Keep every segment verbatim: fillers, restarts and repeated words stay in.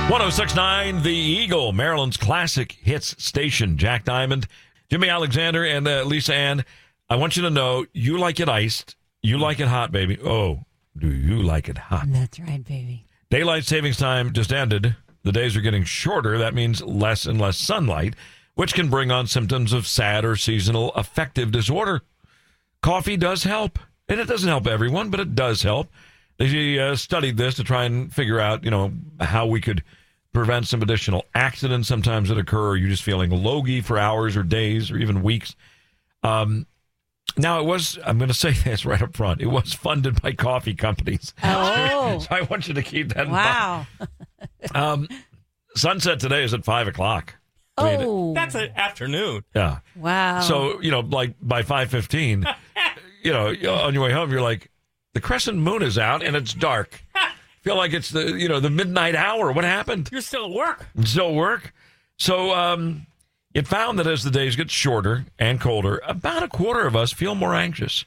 one oh six point nine The Eagle, Maryland's classic hits station. Jack Diamond, Jimmy Alexander, and uh, Lisa Ann. I want you to know you like it iced. You like it hot, baby. Oh, do you like it hot? That's right, baby. Daylight savings time just ended. The days are getting shorter. That means less and less sunlight, which can bring on symptoms of sad or seasonal affective disorder. Coffee does help, and it doesn't help everyone, but it does help. They uh, studied this to try and figure out, you know, how we could prevent some additional accidents sometimes that occur, or you just feeling logy for hours or days or even weeks. Um, now, it was, I'm going to say this right up front, it was funded by coffee companies. Oh. So I want you to keep that in wow. mind. Um, sunset today is at five o'clock. I mean, oh. That's an afternoon. Yeah. Wow. So, you know, like by five fifteen, you know, on your way home, you're like, the crescent moon is out and it's dark. Feel like it's the, you know, the midnight hour. What happened? You're still at work. Still work. So um, it found that as the days get shorter and colder, about a quarter of us feel more anxious.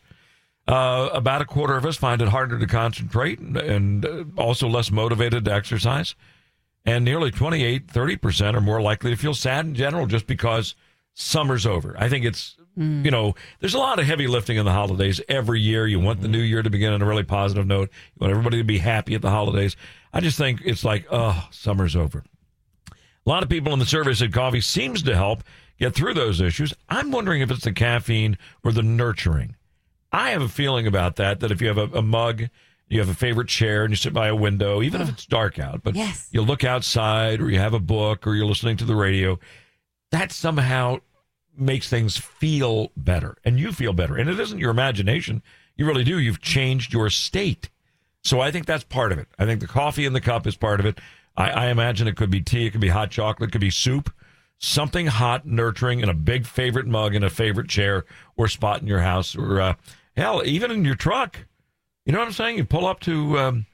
Uh, about a quarter of us find it harder to concentrate and, and uh, also less motivated to exercise. And nearly twenty-eight, thirty percent are more likely to feel sad in general just because summer's over. I think it's, mm. you know, there's a lot of heavy lifting in the holidays every year. You want the new year to begin on a really positive note. You want everybody to be happy at the holidays. I just think it's like, oh, summer's over. A lot of people in the survey said coffee seems to help get through those issues. I'm wondering if it's the caffeine or the nurturing. I have a feeling about that, that if you have a, a mug, you have a favorite chair, and you sit by a window, even oh. if it's dark out, but yes. you look outside, or you have a book, or you're listening to the radio, that somehow makes things feel better, and you feel better. And it isn't your imagination. You really do. You've changed your state. So I think that's part of it. I think the coffee in the cup is part of it. I, I imagine it could be tea, it could be hot chocolate, it could be soup, something hot, nurturing, in a big favorite mug, in a favorite chair or spot in your house, or uh, hell, even in your truck. You know what I'm saying? You pull up to um,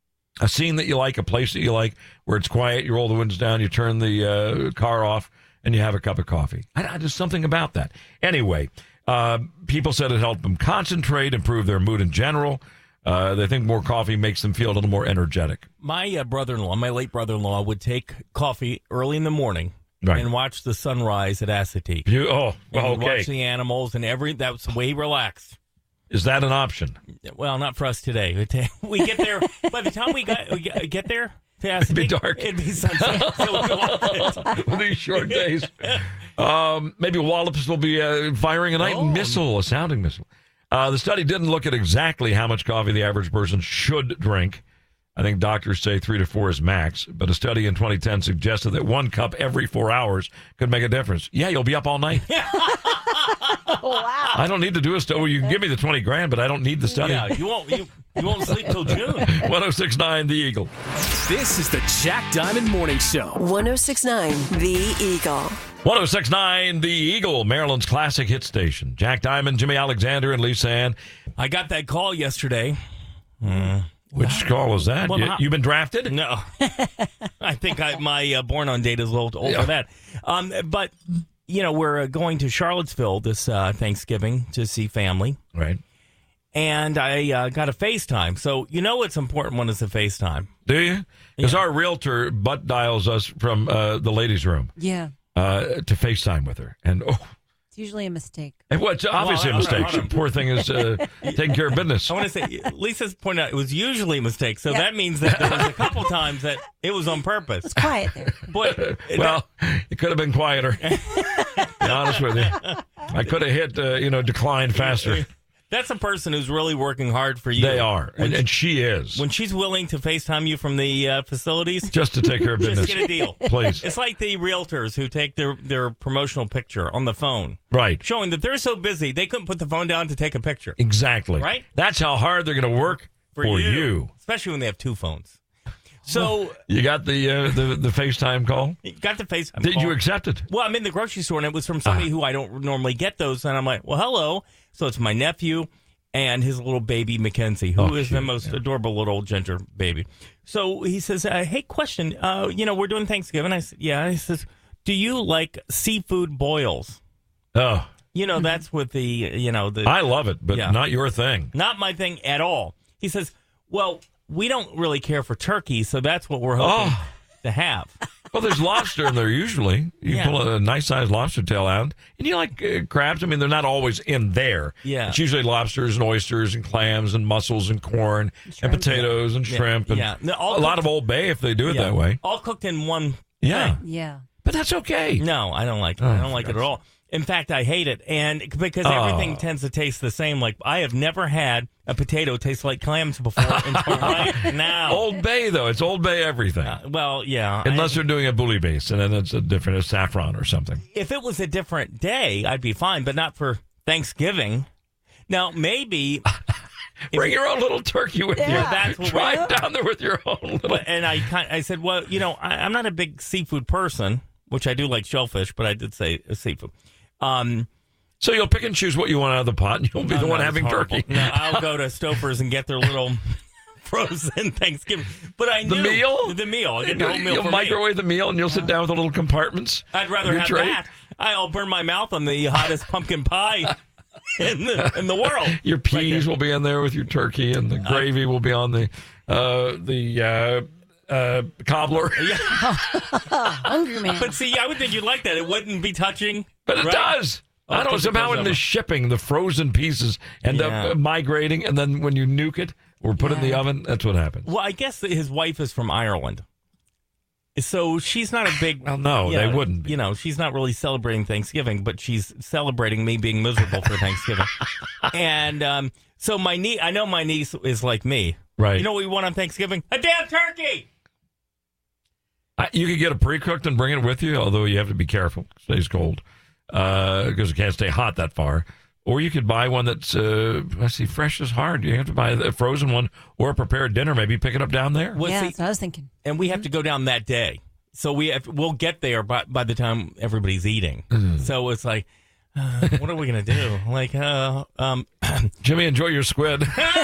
a scene that you like, a place that you like, where it's quiet, you roll the windows down, you turn the uh, car off, and you have a cup of coffee. I, I, there's something about that. Anyway, uh, people said it helped them concentrate, improve their mood in general. Uh, they think more coffee makes them feel a little more energetic. My uh, brother-in-law, my late brother-in-law, would take coffee early in the morning right. and watch the sunrise at Assateague. You, oh, well, and okay. Watch the animals and every. That was the way he relaxed. Is that an option? Well, not for us today. We get there by the time we got we get there. It'd be dark. It'd be sunset. So with these short days, um, maybe Wallops will be uh, firing a night oh. missile, a sounding missile. Uh, the study didn't look at exactly how much coffee the average person should drink. I think doctors say three to four is max, but a study in twenty ten suggested that one cup every four hours could make a difference. Yeah, you'll be up all night. Wow. I don't need to do a study. You can give me the twenty grand, but I don't need the study. Yeah, you won't. You, you won't sleep till June. one oh six point nine The Eagle. This is the Jack Diamond Morning Show. one oh six point nine The Eagle. one oh six point nine The Eagle, Maryland's classic hit station. Jack Diamond, Jimmy Alexander, and Lisa Ann. I got that call yesterday. Mm. Which call was that? Well, you, not, you been drafted? No. I think I, my uh, born on date is a little old yeah. for that. Um, but, you know, we're uh, going to Charlottesville this uh, Thanksgiving to see family. Right. And I uh, got a FaceTime. So, you know it's important when it's a FaceTime. Do you? Because yeah. our realtor butt dials us from uh, the ladies' room. Yeah. Uh, to FaceTime with her. And, oh. It's usually a mistake. And well, it's obviously well, a mistake. She, poor thing is uh, taking care of business. I want to say, Lisa's pointed out it was usually a mistake. So yeah. that means that there was a couple times that it was on purpose. It's quiet there. But, well, that, it could have been quieter. To be honest with you. I could have hit, uh, you know, decline faster. That's a person who's really working hard for you. They are, and, she, and she is. When she's willing to FaceTime you from the uh, facilities. Just to take care of business. Just get a deal. Please. It's like the realtors who take their, their promotional picture on the phone. Right. Showing that they're so busy, they couldn't put the phone down to take a picture. Exactly. Right? That's how hard they're going to work for, for you. you. Especially when they have two phones. So you got the uh, the the FaceTime call? Got the FaceTime Did call. you accept it? Well, I'm in the grocery store, and it was from somebody uh. who I don't normally get those. And I'm like, well, hello. So it's my nephew and his little baby, Mackenzie, who oh, is cute. the most yeah. adorable little ginger baby. So he says, uh, hey, question. Uh, you know, we're doing Thanksgiving. I said, yeah. He says, do you like seafood boils? Oh. You know, that's with the, you know. the. I love it, but yeah. not your thing. Not my thing at all. He says, well, we don't really care for turkey, so that's what we're hoping. Oh. to have. Well, there's lobster in there usually. You Yeah. pull a nice sized lobster tail out, and you like uh, crabs. I mean, they're not always in there. Yeah. It's usually lobsters and oysters and clams and mussels and corn and Shrimp. potatoes and Yeah. shrimp and Yeah. No, all a lot cooked- of Old Bay if they do it Yeah. that way. All cooked in one Yeah, thing. Yeah. but that's okay. No, I don't like it. Oh, I don't like it at all. In fact, I hate it. And because everything Oh. tends to taste the same. Like, I have never had a potato taste like clams before until right now. Old Bay though, it's Old Bay everything. Uh, well, yeah. Unless I- they're doing a bully base, and then it's a different a saffron or something. if it was a different day, I'd be fine, but not for Thanksgiving. Now, maybe. Bring your own little turkey with you. Yeah. That's what Drive we- down there with your own little. But, and I kind, I said, well, you know, I, I'm not a big seafood person, which I do like shellfish, but I did say uh, seafood. Um, So you'll pick and choose what you want out of the pot, and you'll be oh, the no, one it's having horrible. turkey. No, I'll go to Stouffer's and get their little frozen Thanksgiving. But I The knew meal? the meal. I get the whole meal You'll for microwave the meal, and you'll sit down with the little compartments. me. I'd rather Your have tray. that. I'll burn my mouth on the hottest pumpkin pie in the in the world. Your Right peas there. will be in there with your turkey, and the gravy will be on the uh, the uh, uh, cobbler. Hungry man. But see, I would think you'd like that. It wouldn't be touching. But it right? does. Oh, I I don't know. think it Somehow goes in the over. shipping, the frozen pieces end Yeah. up migrating, and then when you nuke it or put it in the Yeah. oven, that's what happens. Well, I guess that his wife is from Ireland. So she's not a big. Well, no, you they know, wouldn't be. You know, she's not really celebrating Thanksgiving, but she's celebrating me being miserable for Thanksgiving. And um, so my niece, I know my niece is like me. Right. You know what we want on Thanksgiving? A damn turkey. I, you could get it pre-cooked and bring it with you, although you have to be careful. It stays cold because it can't stay hot that far. Or you could buy one that's, uh, let's see, fresh is hard. You have to buy a frozen one or a prepared dinner. Maybe pick it up down there. Well, yeah, see, that's what I was thinking. and we have to go down that day. So we have, we'll get there by, by the time everybody's eating. Mm-hmm. So it's like, uh, what are we going to do? Like, uh, um, Jimmy, enjoy your squid.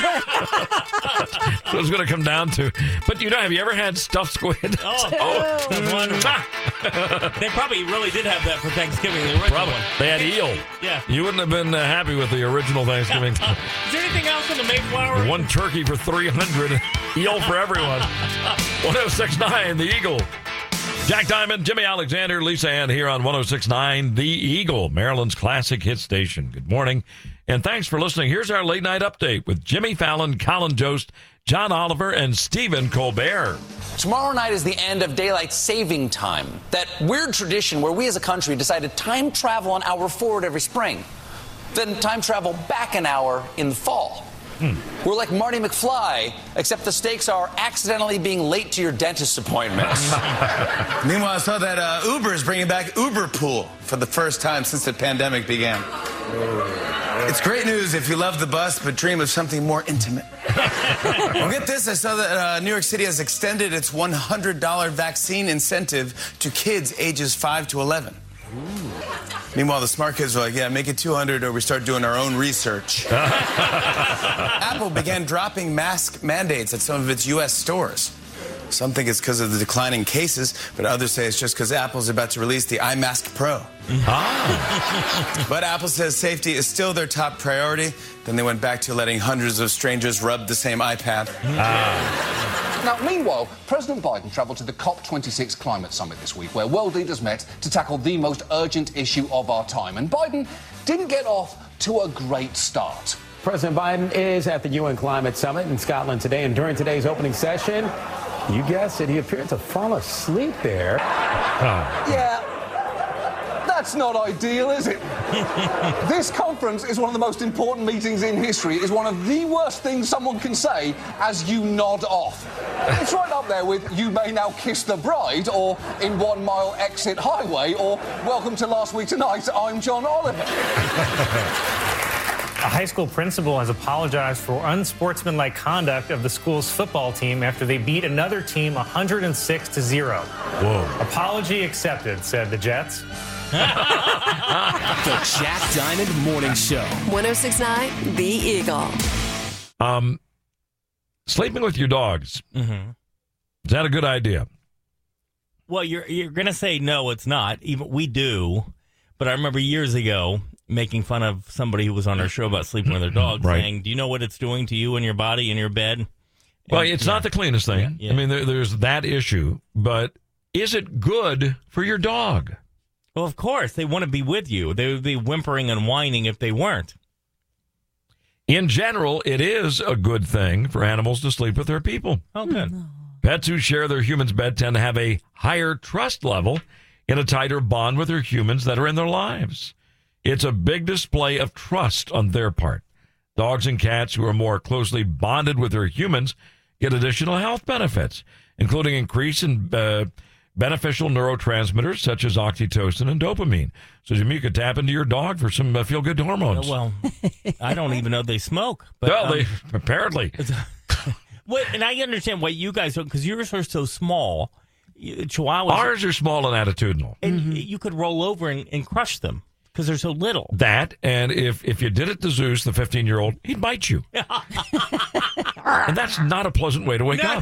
That's what it's going to come down to. But, you know, have you ever had stuffed squid? oh, that's wonderful. They probably really did have that for Thanksgiving, the original Probably. one. They had eel. Yeah. You wouldn't have been uh, happy with the original Thanksgiving. Is there anything else in the Mayflower? One turkey for three hundred. Eel for everyone. one oh six point nine, The Eagle. Jack Diamond, Jimmy Alexander, Lisa Ann here on one oh six point nine The Eagle, Maryland's classic hit station. Good morning, and thanks for listening. Here's our late night update with Jimmy Fallon, Colin Jost, John Oliver, and Stephen Colbert. Tomorrow night is the end of daylight saving time, that weird tradition where we as a country decide to time travel an hour forward every spring, then time travel back an hour in the fall. Hmm. We're like Marty McFly, except the stakes are accidentally being late to your dentist appointment. Meanwhile, I saw that uh, Uber is bringing back Uber Pool for the first time since the pandemic began. It's great news if you love the bus but dream of something more intimate. Well, get this. I saw that uh, New York City has extended its one hundred dollars vaccine incentive to kids ages five to eleven. Ooh. Meanwhile, the smart kids are like, yeah, make it two hundred or we start doing our own research. Apple began dropping mask mandates at some of its U S stores. Some think it's because of the declining cases, but others say it's just because Apple's about to release the iMask Pro. Ah. But Apple says safety is still their top priority. Then they went back to letting hundreds of strangers rub the same iPad. Ah. Now, meanwhile, President Biden travelled to the COP twenty-six climate summit this week, where world leaders met to tackle the most urgent issue of our time. And Biden didn't get off to a great start. President Biden is at the U N Climate Summit in Scotland today, and during today's opening session, you guessed it, he appeared to fall asleep there. Yeah, that's not ideal, is it? This conference is one of the most important meetings in history. It is one of the worst things someone can say as you nod off. It's right up there with "you may now kiss the bride," or "in one mile exit highway," or "welcome to Last Week Tonight, I'm John Oliver." A high school principal has apologized for unsportsmanlike conduct of the school's football team after they beat another team one hundred six to zero. Whoa. Apology accepted, said the Jets. The Jack Diamond Morning Show. one oh six point nine The Eagle. Um, sleeping with your dogs. Mm-hmm. Is that a good idea? Well, you're you're gonna say no, it's not. Even we do, but I remember years ago making fun of somebody who was on our show about sleeping with their dog, Right. saying, "Do you know what it's doing to you and your body and your bed?" Well, And- it's yeah. not the cleanest thing. Yeah. I mean, there, there's that issue, but is it good for your dog? Well, of course, they want to be with you. They would be whimpering and whining if they weren't. In general, it is a good thing for animals to sleep with their people. Oh, good. Pets who share their human's bed tend to have a higher trust level and a tighter bond with their humans that are in their lives. It's a big display of trust on their part. Dogs and cats who are more closely bonded with their humans get additional health benefits, including increase in uh, beneficial neurotransmitters such as oxytocin and dopamine. So, Jimmy, you could tap into your dog for some uh, feel-good hormones. Well, I don't even know they smoke. But, well, um, they apparently. Well, and I understand why you guys don't, because yours are so small. Chihuahuas. Ours are small and attitudinal. And mm-hmm. you could roll over and, and crush them because they're so little. That, and if, if you did it to Zeus, the fifteen-year-old, he'd bite you. And that's not a pleasant way to wake no, up.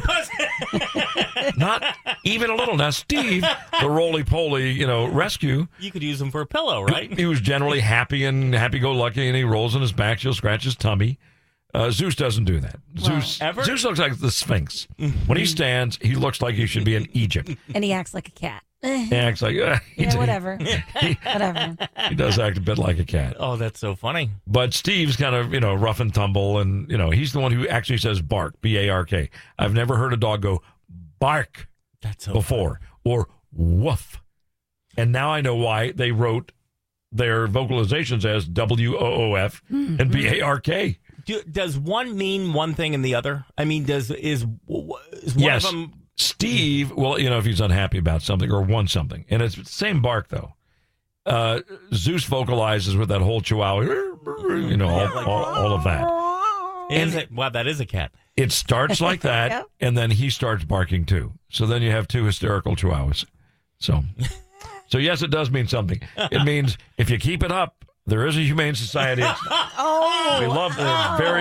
Not even a little. Now, Steve, the roly-poly, you know, rescue. You could use him for a pillow, right? He was generally happy and happy-go-lucky, and he rolls on his back. She'll scratch his tummy. Uh, Zeus doesn't do that. Well, Zeus ever? Zeus looks like the Sphinx. When he stands, he looks like he should be in Egypt. And he acts like a cat. He acts like, uh, he, yeah, whatever. he, whatever. He does act a bit like a cat. Oh, that's so funny. But Steve's kind of, you know, rough and tumble, and, you know, he's the one who actually says bark, B A R K. I've never heard a dog go bark that's so before, funny. Or woof. And now I know why they wrote their vocalizations as W O O F mm-hmm. and B A R K. Do, does one mean one thing and the other? I mean, does is, is one yes. of them... Steve, well, you know, if he's unhappy about something or wants something, and it's the same bark, though. Uh, Zeus vocalizes with that whole chihuahua, you know, all, all, all of that. Is it? Wow, that is a cat. It starts like that, yep. and then he starts barking, too. So then you have two hysterical chihuahuas. So, so yes, it does mean something. It means if you keep it up, there is a humane society. Oh, we love the oh, very,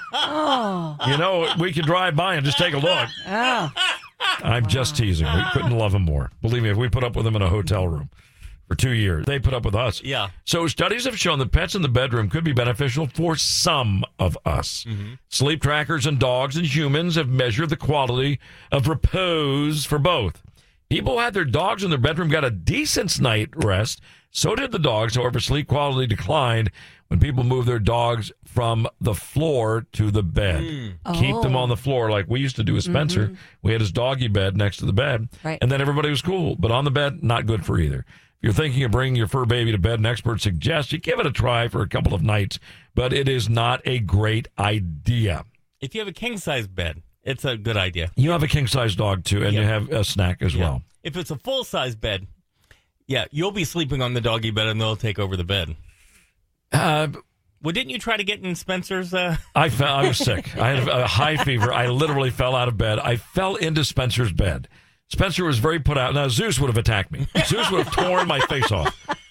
oh. you know, we can drive by and just take a look. Oh. I'm just teasing. We couldn't love him more. Believe me, if we put up with him in a hotel room for two years, they put up with us. Yeah. So studies have shown that pets in the bedroom could be beneficial for some of us. Mm-hmm. Sleep trackers and dogs and humans have measured the quality of repose for both. People who had their dogs in their bedroom got a decent night rest. So did the dogs. However, sleep quality declined when people moved their dogs from the floor to the bed. Mm. Keep Oh. them on the floor like we used to do with Spencer. Mm-hmm. We had his doggy bed next to the bed. Right. And then everybody was cool. But on the bed, not good for either. If you're thinking of bringing your fur baby to bed, an expert suggests you give it a try for a couple of nights. But it is not a great idea. If you have a king-size bed, it's a good idea. You have a king-size dog, too, and yeah. you have a snack as yeah. well. If it's a full-size bed, yeah, you'll be sleeping on the doggy bed, and they'll take over the bed. Uh, well, didn't you try to get in Spencer's? Uh... I fell. I was sick. I had a high fever. I literally fell out of bed. I fell into Spencer's bed. Spencer was very put out. Now, Zeus would have attacked me. Zeus would have torn my face off.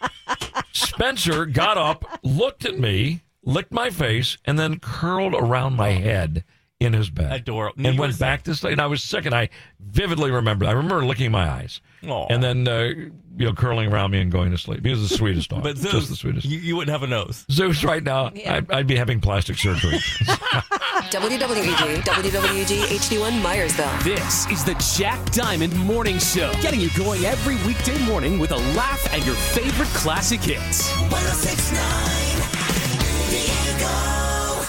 Spencer got up, looked at me, licked my face, and then curled around my head in his bed. Adorable. And went back to sleep. And I was sick, and I vividly remember. I remember licking my eyes. Aww. And then, uh, you know, curling around me and going to sleep. He was the sweetest dog. But Zeus, just the sweetest. You, you wouldn't have a nose. Zeus, right now, Yeah. I'd, I'd be having plastic surgery. W W E G, W W G H D one Myersville. This is the Jack Diamond Morning Show, getting you going every weekday morning with a laugh and your favorite classic hits. one oh six point nine The Eagle.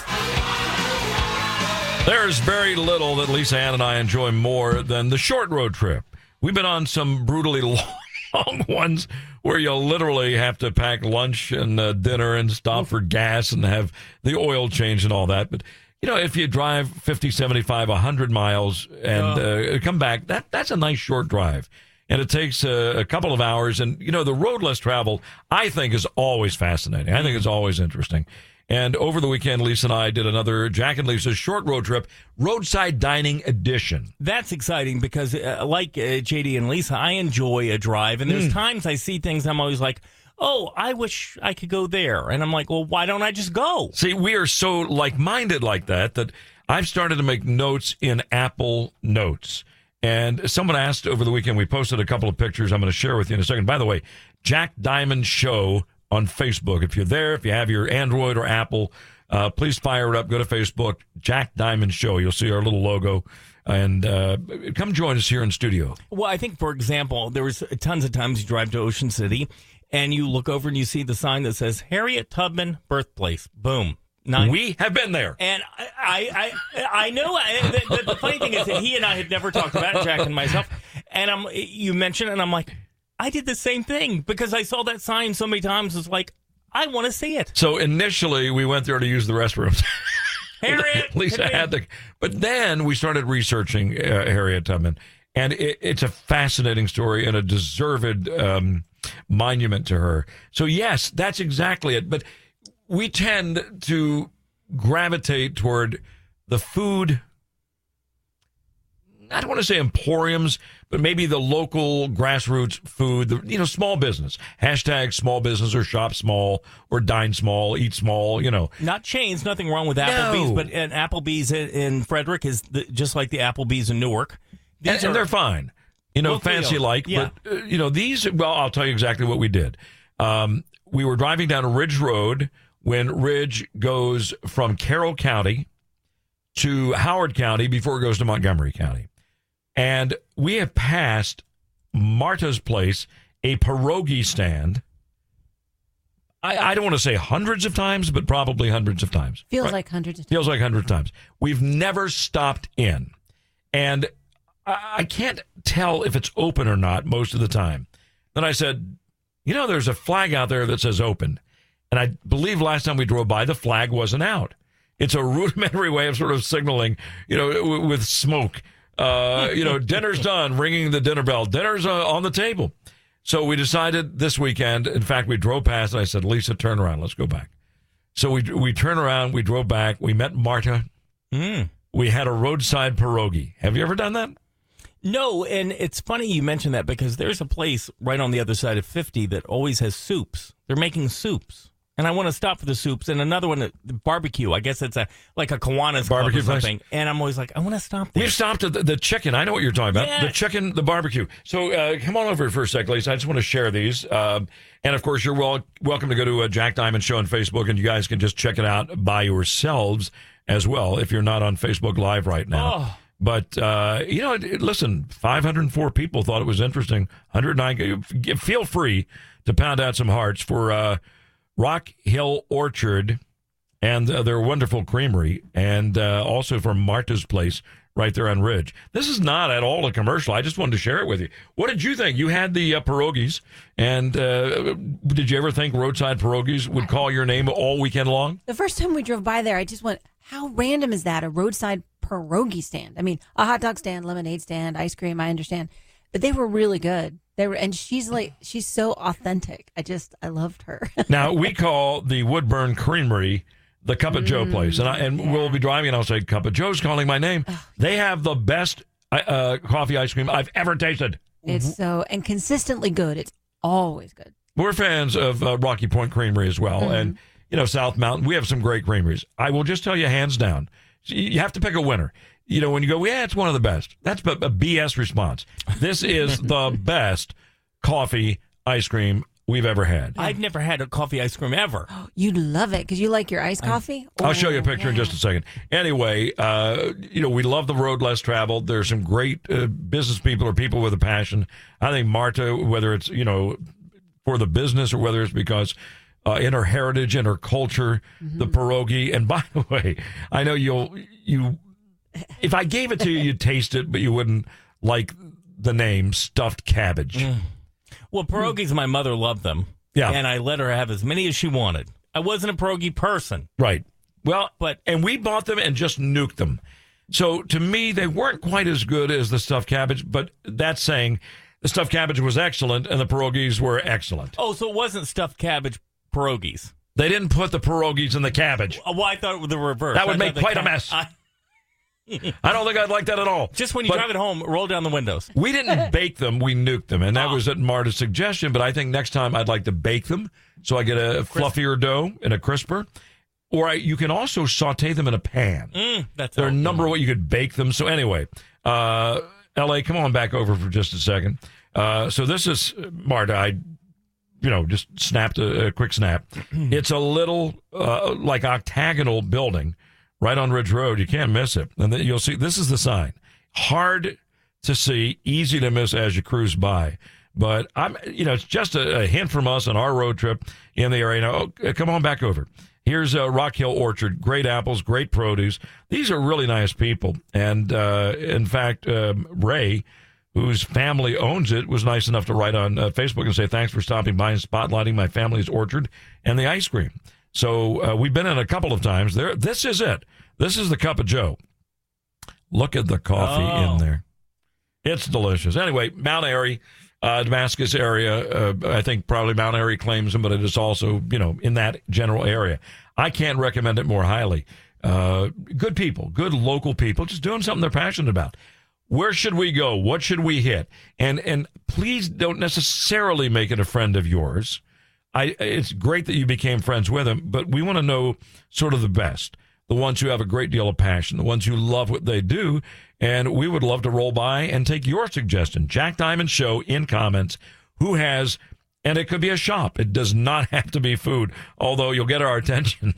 There's very little that Lisa Ann and I enjoy more than the short road trip. We've been on some brutally long ones where you literally have to pack lunch and uh, dinner and stop for gas and have the oil change and all that. But, you know, if you drive fifty, seventy-five, one hundred miles and uh, come back, that that's a nice short drive. And it takes uh, a couple of hours. And, you know, the road less traveled, I think, is always fascinating. I think it's always interesting. And over the weekend, Lisa and I did another Jack and Lisa's short road trip, roadside dining edition. That's exciting because, uh, like uh, J D and Lisa, I enjoy a drive. And there's mm. times I see things I'm always like, oh, I wish I could go there. And I'm like, well, why don't I just go? See, we are so like-minded like that that I've started to make notes in Apple Notes. And someone asked over the weekend, we posted a couple of pictures I'm going to share with you in a second. By the way, Jack Diamond Show on Facebook. If you're there, if you have your Android or Apple, uh, please fire it up. Go to Facebook, Jack Diamond Show. You'll see our little logo. And uh, come join us here in studio. Well, I think, for example, there was tons of times you drive to Ocean City and you look over and you see the sign that says Harriet Tubman birthplace. Boom. Nine. We have been there. And I I, I, I know I, the, the, the funny thing is that he and I had never talked about it, Jack and myself. And I'm, you mentioned it, and I'm like, I did the same thing because I saw that sign so many times. It's like, I want to see it. So initially, we went there to use the restrooms. Harriet. Lisa had the, but then we started researching uh, Harriet Tubman, and it, it's a fascinating story and a deserved um, monument to her. So yes, that's exactly it. But we tend to gravitate toward the food. I don't want to say emporiums, but maybe the local grassroots food, the, you know, small business. Hashtag small business or shop small or dine small, eat small, you know. Not chains, nothing wrong with Applebee's, No. but an Applebee's in, in Frederick is the, just like the Applebee's in Newark. These And, are- and they're fine, you know, Locally fancy owned. like, Yeah. but, uh, you know, these, well, I'll tell you exactly what we did. Um, we were driving down Ridge Road when Ridge goes from Carroll County to Howard County before it goes to Montgomery County. And we have passed Marta's Place, a pierogi stand. I, I don't want to say hundreds of times, but probably hundreds of times. Feels Right? like hundreds of times. Feels like hundreds of times. We've never stopped in. And I, I can't tell if it's open or not most of the time. Then I said, you know, there's a flag out there that says open. And I believe last time we drove by, the flag wasn't out. It's a rudimentary way of sort of signaling, you know, w- with smoke. Uh, you know, dinner's done, ringing the dinner bell. Dinner's uh, on the table. So we decided this weekend, in fact, we drove past and I said, Lisa, turn around. Let's go back. So we we turned around, we drove back, we met Marta. Mm. We had a roadside pierogi. Have you ever done that? No, and it's funny you mention that because there's a place right on the other side of fifty that always has soups. They're making soups. And I want to stop for the soups. And another one, the barbecue. I guess it's a like a Kiwanis Barbecue or place? something. And I'm always like, I want to stop there. We've stopped at the, the chicken. I know what you're talking about. Yeah. The chicken, the barbecue. So uh, come on over for a sec, Lisa. I just want to share these. Um, and, of course, you're wel- welcome to go to a Jack Diamond Show on Facebook, and you guys can just check it out by yourselves as well if you're not on Facebook Live right now. Oh. But, uh, you know, it, it- listen, five hundred four people thought it was interesting. one hundred nine. Feel free to pound out some hearts for uh, Rock Hill Orchard and uh, their wonderful creamery, and uh, also from Marta's Place right there on Ridge. This is not at all a commercial. I just wanted to share it with you. What did you think? You had the uh, pierogies, and uh, did you ever think roadside pierogies would call your name all weekend long? The first time we drove by there, I just went, how random is that? A roadside pierogi stand. I mean, a hot dog stand, lemonade stand, ice cream, I understand. But they were really good. They were, and she's like, she's so authentic. I just, I loved her. Now, we call the Woodburn Creamery the Cup of Joe place, and I, and we'll be driving, and I'll say, Cup of Joe's calling my name. They have the best uh, coffee ice cream I've ever tasted. It's so, and consistently good. It's always good. We're fans of uh, Rocky Point Creamery as well, Mhm. and you know South Mountain. We have some great creameries. I will just tell you, hands down, you have to pick a winner. You know, when you go, yeah, it's one of the best. That's a a B S response. This is the best coffee ice cream we've ever had. I've never had a coffee ice cream ever. You'd love it because you like your iced coffee. I'll show you a Oh, picture in just a second. Anyway, uh, you know, we love the road less traveled. There's some great uh, business people or people with a passion. I think Marta, whether it's, you know, for the business or whether it's because uh, in her heritage and her culture, the pierogi. And by the way, I know you'll, you, if I gave it to you, you'd taste it, but you wouldn't like the name stuffed cabbage. Well, pierogies, my mother loved them. Yeah. And I let her have as many as she wanted. I wasn't a pierogi person. Right. Well, but and we bought them and just nuked them. So to me, they weren't quite as good as the stuffed cabbage, but that's saying the stuffed cabbage was excellent and the pierogies were excellent. Oh, so it wasn't stuffed cabbage pierogies. They didn't put the pierogies in the cabbage. Well, I thought it was the reverse. That would I make thought quite the a ca- mess. I- I don't think I'd like that at all. Just when you But drive it home, roll down the windows. we didn't bake them, we nuked them. And that was at Marta's suggestion, but I think next time I'd like to bake them so I get a fluffier dough and a crisper. Or I, you can also saute them in a pan. Mm, that's There are a all. number of ways you could bake them. So anyway, uh, L A, come on back over for just a second. Uh, so this is Marta. I, you know, just snapped a, a quick snap. It's a little uh, like octagonal building right on Ridge Road. You can't miss it. And then you'll see this is the sign. Hard to see, easy to miss as you cruise by. But I'm, you know, it's just a, a hint from us on our road trip in the area. Now, oh, come on back over. Here's uh, Rock Hill Orchard. Great apples, great produce. These are really nice people. And uh, in fact, um, Ray, whose family owns it, was nice enough to write on uh, Facebook and say, thanks for stopping by and spotlighting my family's orchard and the ice cream. So uh, we've been in a couple of times there. This is it. This is the Cup of Joe. Look at the coffee Oh. in there. It's delicious. Anyway, Mount Airy. Uh, Damascus area, uh, I think probably Mount Airy claims them, but it is also, you know, in that general area. I can't recommend it more highly. Uh, good people, good local people, just doing something they're passionate about. Where should we go? What should we hit? And and please don't necessarily make it a friend of yours. I it's great that you became friends with him, but we want to know sort of the best, the ones who have a great deal of passion, the ones who love what they do. And we would love to roll by and take your suggestion. Jack Diamond Show in comments. Who has, and it could be a shop. It does not have to be food, although you'll get our attention.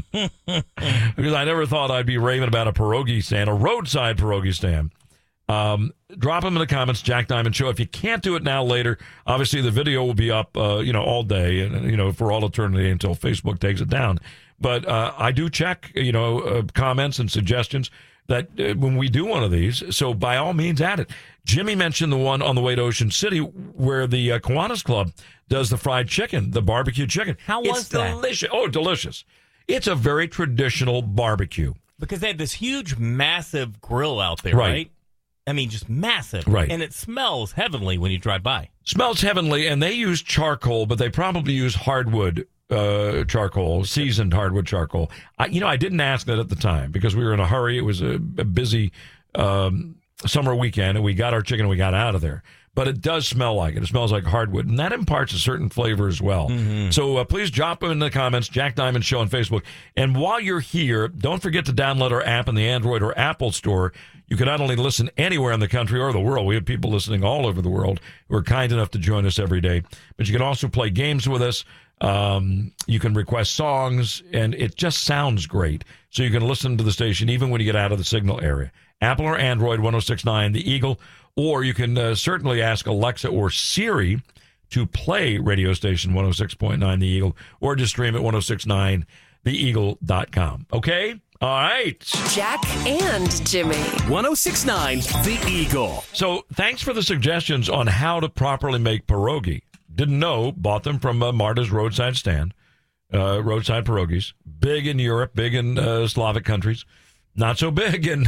Because I never thought I'd be raving about a pierogi stand, a roadside pierogi stand. Um, drop them in the comments, Jack Diamond Show. If you can't do it now, later, obviously the video will be up, uh, you know, all day and, you know, for all eternity until Facebook takes it down. But uh, I do check, you know, uh, comments and suggestions that uh, when we do one of these, so by all means add it. Jimmy mentioned the one on the way to Ocean City where the uh, Kiwanis Club does the fried chicken, the barbecue chicken. How was it's that? delicious. Oh, delicious. It's a very traditional barbecue. Because they have this huge, massive grill out there, Right. right? I mean, just massive. Right. And it smells heavenly when you drive by. Smells heavenly, and they use charcoal, but they probably use hardwood uh, charcoal, seasoned hardwood charcoal. I, you know, I didn't ask that at the time because we were in a hurry. It was a, a busy um, summer weekend, and we got our chicken and we got out of there. But it does smell like it. It smells like hardwood, and that imparts a certain flavor as well. Mm-hmm. So uh, please drop them in the comments, Jack Diamond Show on Facebook. And while you're here, don't forget to download our app in the Android or Apple store. You can not only listen anywhere in the country or the world. We have people listening all over the world who are kind enough to join us every day. But you can also play games with us. Um, you can request songs, and it just sounds great. So you can listen to the station even when you get out of the signal area. Apple or Android, one oh six point nine The Eagle. Or you can uh, certainly ask Alexa or Siri to play radio station one oh six point nine The Eagle, or just stream at ten sixty-nine the eagle dot com. Okay? All right. Jack and Jimmy. ten sixty-nine The Eagle. So thanks for the suggestions on how to properly make pierogi. Didn't know. Bought them from uh, Marta's roadside stand. Uh, roadside pierogies. Big in Europe, big in uh, Slavic countries. Not so big in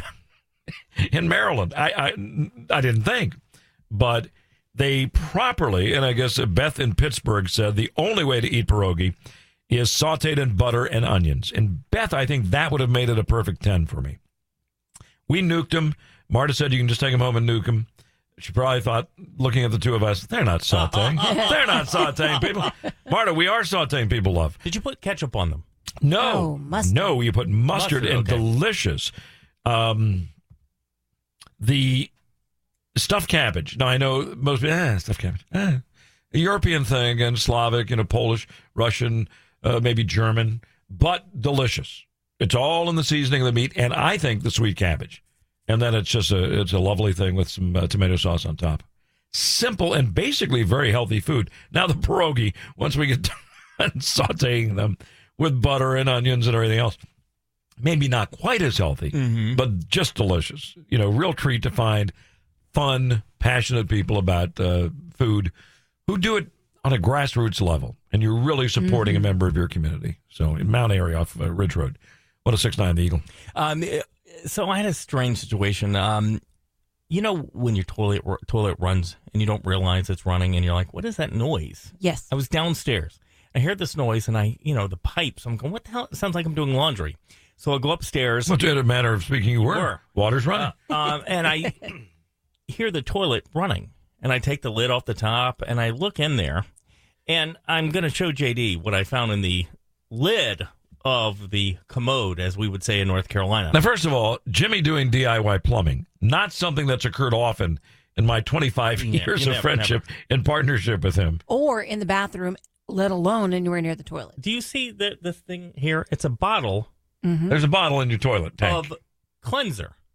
in Maryland. I, I I didn't think. But they properly, and I guess Beth in Pittsburgh said the only way to eat pierogi is sauteed in butter and onions. And Beth, I think that would have made it a perfect ten for me. We nuked them. Marta said you can just take them home and nuke them. She probably thought, looking at the two of us, they're not sauteing. They're not sauteing people. Marta, we are sauteing people, love. Did you put ketchup on them? No. Oh, mustard. No, you put mustard, Mustard, and okay. delicious. Um, the stuffed cabbage. Now, I know most people, ah, stuffed cabbage. Ah. A European thing, and Slavic, you know, Polish, Russian, uh, maybe German, but delicious. It's all in the seasoning of the meat, and I think the sweet cabbage. And then it's just a it's a lovely thing with some uh, tomato sauce on top. Simple and basically very healthy food. Now the pierogi, once we get done sauteing them with butter and onions and everything else, maybe not quite as healthy, Mm-hmm. but just delicious. You know, real treat to find fun, passionate people about uh, food who do it on a grassroots level, and you're really supporting Mm-hmm. a member of your community. So in Mount Airy off uh, Ridge Road, ten sixty-nine The Eagle. Um, so I had a strange situation. Um, you know when your toilet toilet runs and you don't realize it's running, and you're like, "What is that noise?" Yes. I was downstairs. I heard this noise, and I, you know, the pipes. I'm going, "What the hell?" It sounds like I'm doing laundry. So I go upstairs. What's in a manner of speaking? You were. Were. Water's running. Uh, um, and I hear the toilet running, and I take the lid off the top, and I look in there, and I'm going to show J D what I found in the lid of the commode, as we would say in North Carolina. Now, first of all, Jimmy doing D I Y plumbing, not something that's occurred often in my twenty-five Yeah, years you of never, friendship and partnership with him. Or in the bathroom, let alone anywhere near the toilet. Do you see the, this thing here? It's a bottle Mm-hmm. There's a bottle in your toilet tank. of cleanser.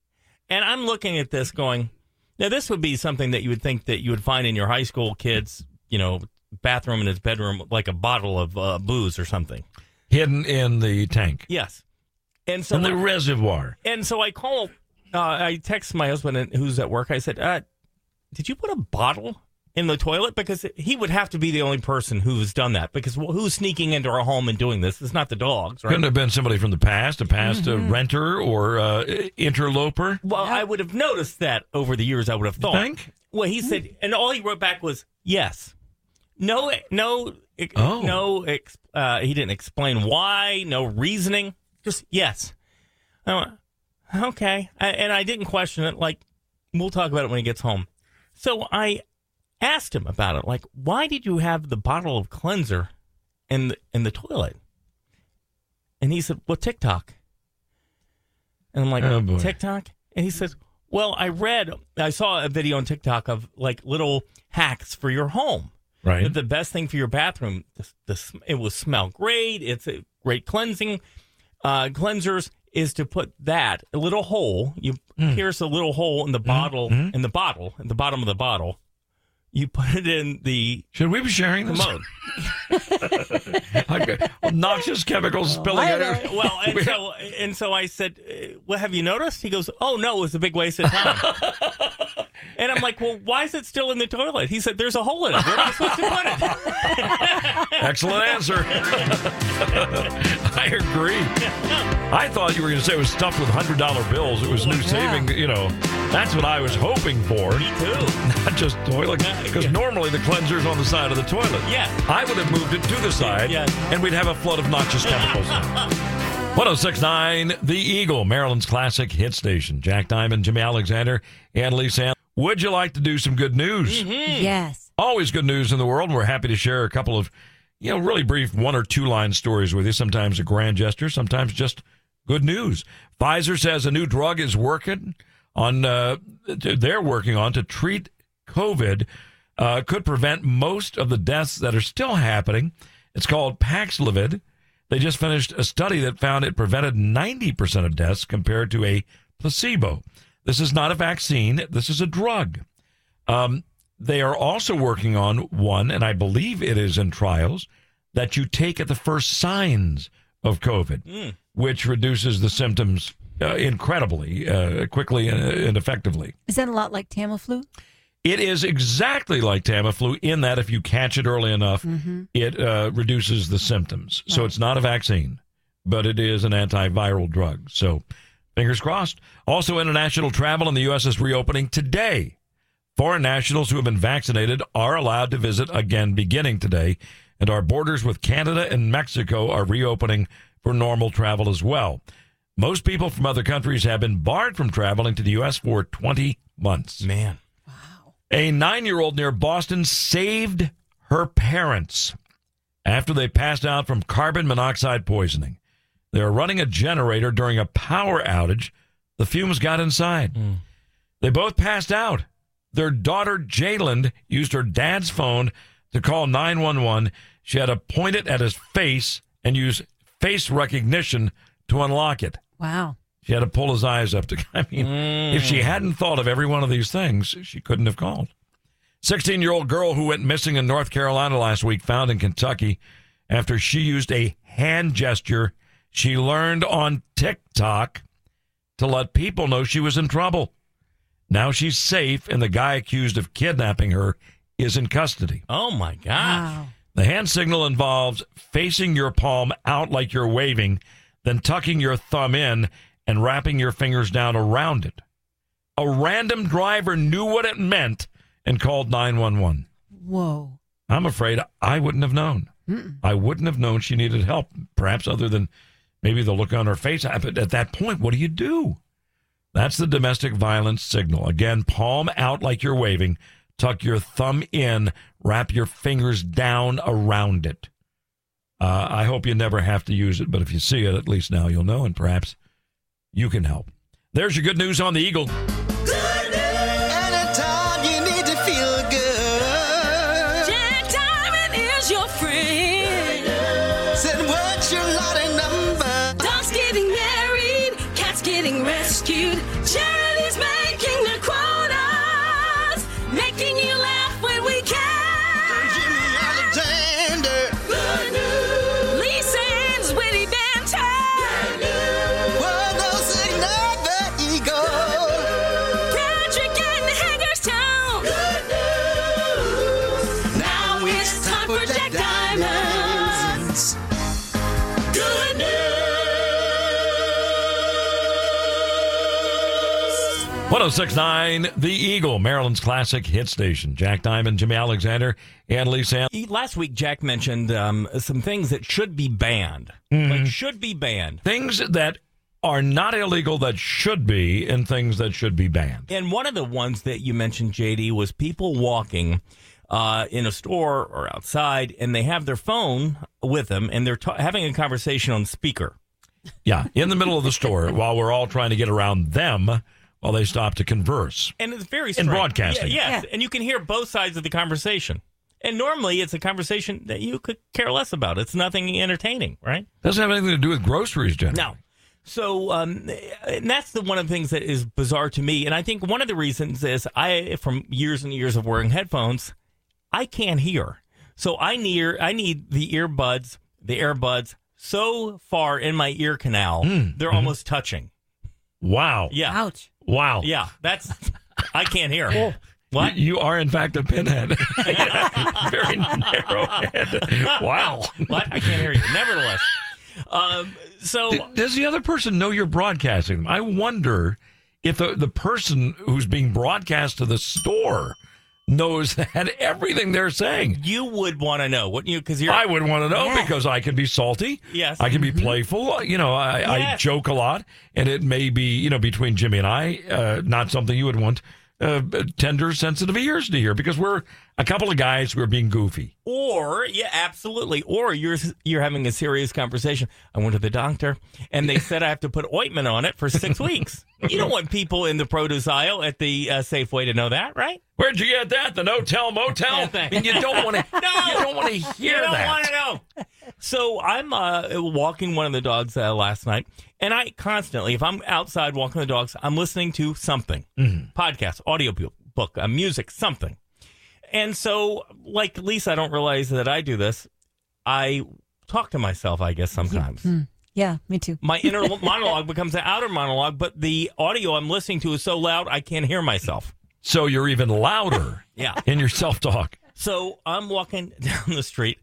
And I'm looking at this going, now this would be something that you would think that you would find in your high school kid's, you know, bathroom in his bedroom, like a bottle of uh, booze or something. Hidden in the tank. Yes. And so in the I, reservoir. And so I call, uh, I text my husband who's at work. I said, uh, did you put a bottle in the toilet? Because he would have to be the only person who's done that. Because who's sneaking into our home and doing this? It's not the dogs, right? Couldn't have been somebody from the past, a past mm-hmm. uh, renter or uh, interloper? Well, I would have noticed that over the years, I would have thought. You think? Well, he said, and all he wrote back was, yes. No, no, oh. no, uh, he didn't explain why, no reasoning, just yes. I went, okay. I, and I didn't question it, like, we'll talk about it when he gets home. So I asked him about it, like, why did you have the bottle of cleanser in the, in the toilet? And he said, well, TikTok. And I'm like, oh, boy. TikTok? And he says, well, I read, I saw a video on TikTok of, like, little hacks for your home. Right. The best thing for your bathroom, the, the, it will smell great. It's a great cleansing. Uh, cleansers is to put that, a little hole. You mm. pierce a little hole in the bottle, mm-hmm. in the bottle, in the bottom of the bottle. You put it in the... Should we be sharing this? Commode. Okay. Noxious chemicals spilling out. Well, and so, and so I said, uh, well, have you noticed? He goes, oh, no, it was a big waste of time. And I'm like, well, why is it still in the toilet? He said, there's a hole in it. Where am I supposed to put it? Excellent answer. I agree. I thought you were going to say it was stuffed with one hundred dollar bills. It was new yeah. saving, you know. That's what I was hoping for. Me too. Not just toilet. Because yeah. normally the cleanser's on the side of the toilet. Yeah. I would have moved it to the side, yeah. and we'd have a flood of noxious chemicals. one oh six point nine The Eagle, Maryland's classic hit station. Jack Diamond, Jimmy Alexander, and Lisa. Would you like to do some good news? Mm-hmm. Yes. Always good news in the world. We're happy to share a couple of, you know, really brief one or two line stories with you. Sometimes a grand gesture, sometimes just good news. Pfizer says a new drug is working on, uh, they're working on to treat COVID, uh, could prevent most of the deaths that are still happening. It's called Paxlovid. They just finished a study that found it prevented ninety percent of deaths compared to a placebo. This is not a vaccine. This is a drug. Um, they are also working on one, and I believe it is in trials, that you take at the first signs of COVID, mm. which reduces the symptoms uh, incredibly, uh, quickly and, and effectively. Is that a lot like Tamiflu? It is exactly like Tamiflu in that if you catch it early enough, mm-hmm. it uh, reduces the symptoms. Right. So it's not a vaccine, but it is an antiviral drug. So fingers crossed. Also, international travel in the U S is reopening today. Foreign nationals who have been vaccinated are allowed to visit again beginning today, and our borders with Canada and Mexico are reopening for normal travel as well. Most people from other countries have been barred from traveling to the U S for twenty months. Man. Wow. A nine-year-old near Boston saved her parents after they passed out from carbon monoxide poisoning. They were running a generator during a power outage. The fumes got inside. Mm. They both passed out. Their daughter, Jaylen, used her dad's phone to call nine one one. She had to point it at his face and use face recognition to unlock it. Wow. She had to pull his eyes up. To, I mean, mm. if she hadn't thought of every one of these things, she couldn't have called. sixteen-year-old girl who went missing in North Carolina last week found in Kentucky after she used a hand gesture she learned on TikTok to let people know she was in trouble. Now she's safe, and the guy accused of kidnapping her is in custody. Oh, my gosh. Wow. The hand signal involves facing your palm out like you're waving, then tucking your thumb in and wrapping your fingers down around it. A random driver knew what it meant and called nine one one. Whoa. I'm afraid I wouldn't have known. Mm-mm. I wouldn't have known she needed help, perhaps other than maybe the look on her face. But at that point, what do you do? That's the domestic violence signal. Again, palm out like you're waving, tuck your thumb in, wrap your fingers down around it. Uh, I hope you never have to use it, but if you see it, at least now you'll know, and perhaps you can help. There's your good news on the Eagle. Good news. Anytime you need to feel good. Jack Diamond is your friend. Said what's your lottery number? Dogs getting married, cats getting rescued. Charity's for Jack Diamonds. Good news. one oh six point nine The Eagle, Maryland's classic hit station. Jack Diamond, Jimmy Alexander, and Lisa. Last week, Jack mentioned um, some things that should be banned. Mm-hmm. Like, should be banned. Things that are not illegal that should be, and things that should be banned. And one of the ones that you mentioned, J D, was people walking uh, in a store or outside, and they have their phone with them, and they're ta- having a conversation on speaker. Yeah, in the middle of the store while we're all trying to get around them while they stop to converse. And it's very In strange. broadcasting. Yeah, yes, and you can hear both sides of the conversation. And normally it's a conversation that you could care less about. It's nothing entertaining, right? Doesn't have anything to do with groceries, Jen. No. So um, and that's the one of the things that is bizarre to me. And I think one of the reasons is I, from years and years of wearing headphones, I can't hear. So I need, I need the earbuds, the earbuds so far in my ear canal, Mm. they're Mhm. almost touching. Wow. Yeah. Ouch. Wow. Yeah, that's, I can't hear. What? You, you are, in fact, a pinhead. Very narrow head. Wow. What? I can't hear you. Nevertheless. Um, so D- does the other person know you're broadcasting them? I wonder if the, the person who's being broadcast to the store knows that everything they're saying. You would want to know, wouldn't you? Because you're. I would want to know Yeah. because I can be salty. Yes. I can be playful. You know, I, I Yes. joke a lot, and it may be, you know, between Jimmy and I, uh, not something you would want uh, tender, sensitive ears to hear because we're a couple of guys who are being goofy. Or yeah, absolutely. Or you're you're having a serious conversation. I went to the doctor, and they said I have to put ointment on it for six weeks. You don't want people in the produce aisle at the uh, Safeway to know that, right? Where'd you get that? The no-tell motel? And you don't want to. No, you don't want to hear you don't that. want to know. So I'm uh, walking one of the dogs uh, last night, and I constantly, if I'm outside walking the dogs, I'm listening to something, Mm-hmm. podcast, audio book, uh, music, something. And so, like Lisa, I don't realize that I do this. I talk to myself, I guess, sometimes. Mm. Yeah, me too. My inner monologue becomes an outer monologue, but the audio I'm listening to is so loud I can't hear myself. So you're even louder Yeah. in your self-talk. So I'm walking down the street,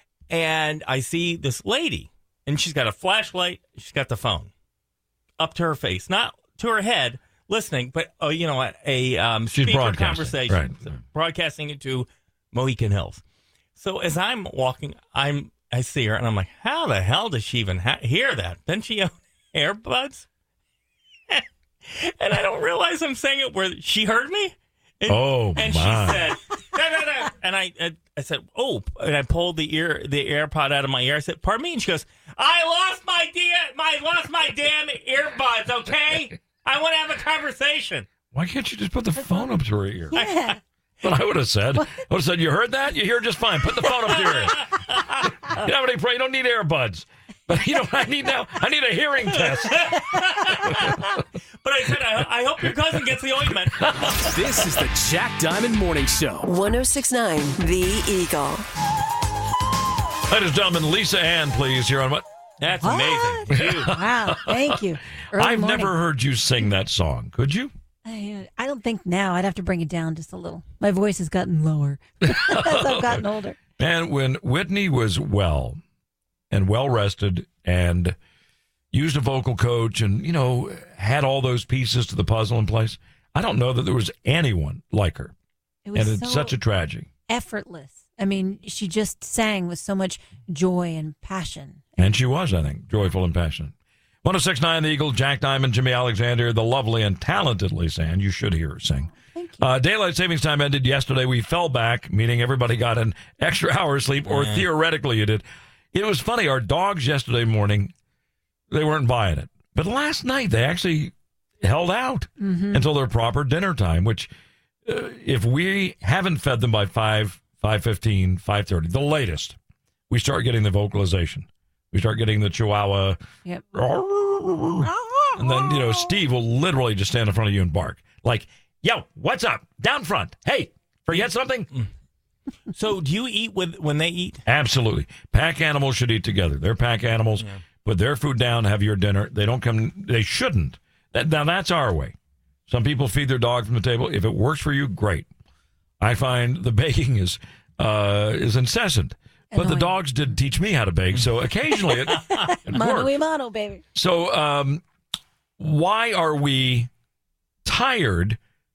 and I see this lady, and she's got a flashlight. She's got the phone up to her face, not to her head, listening, but oh, you know what? A um, She's speaker broadcasting, conversation, right. So broadcasting it to Mohican Hills. So as I'm walking, I'm I see her, and I'm like, how the hell does she even ha- hear that? Doesn't she have earbuds? And I don't realize I'm saying it where she heard me. And, Oh, and my. she said, da, da, da. And I, I, I said, oh, and I pulled the ear, the AirPod out of my ear. I said, pardon me? And she goes, I lost my da- my, lost my damn earbuds. Okay, I want to have a conversation. Why can't you just put the phone up to her ear? Yeah. What I would have said. I would have said, you heard that? You hear just fine. Put the phone up to your ear. You don't have any pro- you don't need earbuds. But you know what I need now? I need a hearing test. But I said, I, I hope your cousin gets the ointment. This is the Jack Diamond Morning Show. one oh six point nine The Eagle. Ladies and gentlemen, Lisa Ann, please, here on what? That's What? amazing. You. Wow, thank you. Early I've morning. never heard you sing that song. Could you? I, I don't think now. I'd have to bring it down just a little. My voice has gotten lower as I've gotten older. And when Whitney was well and well rested and used a vocal coach and, you know, had all those pieces to the puzzle in place, I don't know that there was anyone like her. It was And it's so such a tragedy. effortless. I mean, she just sang with so much joy and passion. And she was, I think, joyful and passionate. one oh six point nine The Eagle, Jack Diamond, Jimmy Alexander, the lovely and talented Lisa Ann. You should hear her sing. Thank you. Uh, daylight savings time ended yesterday. We fell back, meaning everybody got an extra hour of sleep, or theoretically you did. It was funny. Our dogs yesterday morning, they weren't buying it. But last night, they actually held out Mm-hmm. until their proper dinner time, which uh, if we haven't fed them by five, five fifteen, five thirty, the latest, we start getting the vocalization. We start getting the Chihuahua. Yep. And then, you know, Steve will literally just stand in front of you and bark. Like, yo, what's up? Down front. Hey, forget something? So do you eat with when they eat? Absolutely. Pack animals should eat together. They're pack animals. Yeah. Put their food down, have your dinner. They don't come, they shouldn't. That, now, that's our way. Some people feed their dog from the table. If it works for you, great. I find the baking is uh, is incessant. But the Annoying. dogs did teach me how to bake, so occasionally it, it Mono worked. y mono, baby. So um, why are we tired